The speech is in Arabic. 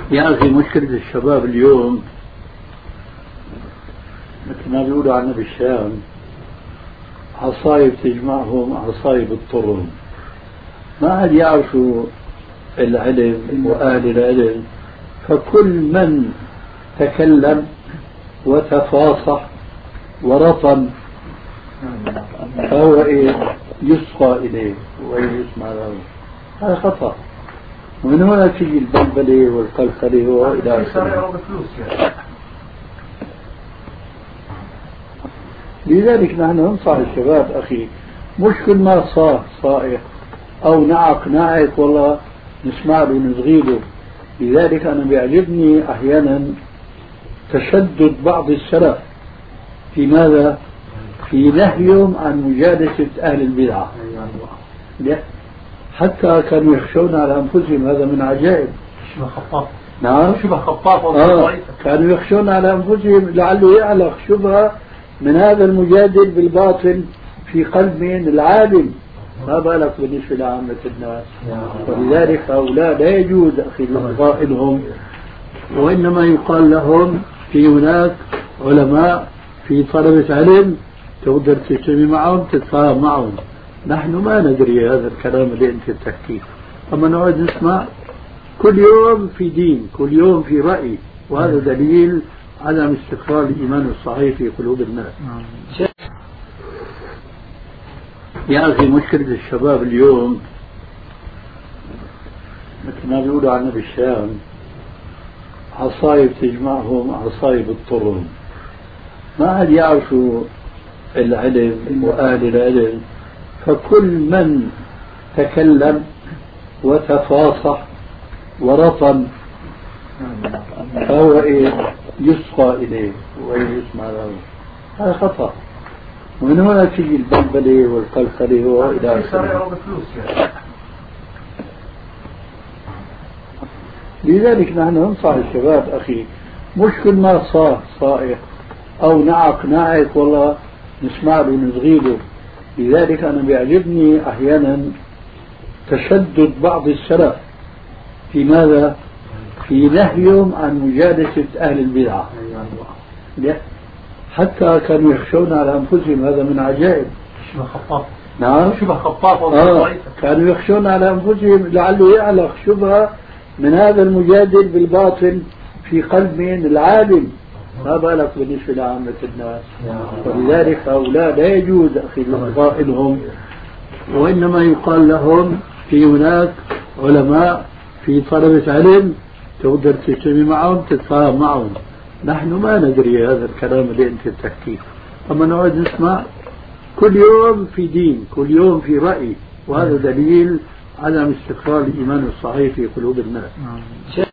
يا أخي مشكلة الشباب اليوم مثل ما بيقولوا عنا بالشام عصايب تجمعهم عصايب الطرم، ما عاد يعرفوا العلم وأهل العلم، فكل من تكلم وتفاصح ورطم فهو يسقى إليه ويسمع له. هذا خطأ، ومن هنا تجي البلبلة والقلقلة وإلى آخره. لذلك نحن ننصح الشباب أخي، مش كل ما صائح أو نعق والله نسمع له ونصغيله. لذلك أنا بيعجبني أحيانا تشدد بعض السلف في ماذا؟ في نهيهم عن مجالسة أهل البدعة، حتى كانوا يخشون على أنفسهم. هذا من عجائب. شبه خطاف. نعم شبه خطاف. كانوا يخشون على أنفسهم لعله يعلق شبهة من هذا المجادل بالباطل في قلب من العالم، ما بالك بالنسبة لعامة الناس. ولذلك هؤلاء لا يجوز أخي الإصغاء لهم، وإنما يقال لهم في هناك علماء في طلبة علم تقدر تجتمع معهم تتفاهم معهم. نحن ما ندري هذا الكلام اللي أنت تحكيه، أما نقعد نسمع كل يوم في دين، كل يوم في رأي، وهذا دليل عدم استقرار الإيمان الصحيح في قلوب الناس. يا أخي مشكلة الشباب اليوم مثل ما بيقولوا عنا بالشام عصايب تجمعهم عصايب الطرم، ما عاد يعرفوا العلم وأهل العلم، فكل من تكلم وتفاصح ورطم فهو يسقى إليه ويسمع له. هذا خطأ، ومن هنا تجي البلبلة والقلقلة وإلى آخره. لذلك نحن ننصح الشباب أخي، مش كل ما صائح أو نعق والله نسمع له ونصغيله. لذلك أنا بيعجبني أحيانا تشدد بعض السلف في ماذا؟ في نهيهم عن مجالسة أهل البدعة، حتى كانوا يخشون على أنفسهم. هذا من عجائب. شبه خطاف. نعم شبه خطاف. كانوا يخشون على أنفسهم لعله يعلق شبهة من هذا المجادل بالباطل في قلب من العالم، ما بالك بالنسبة لعامة الناس. ولذلك هؤلاء لا يجوز أخي الإصغاء لهم، وإنما يقال لهم في هناك علماء في طلبة علم تقدر تجتمع معهم تتفاهم معهم. نحن ما ندري هذا الكلام اللي أنت تحكيه، أما نقعد نسمع كل يوم في دين، كل يوم في رأي، وهذا دليل عدم استقرار الإيمان الصحيح في قلوب الناس.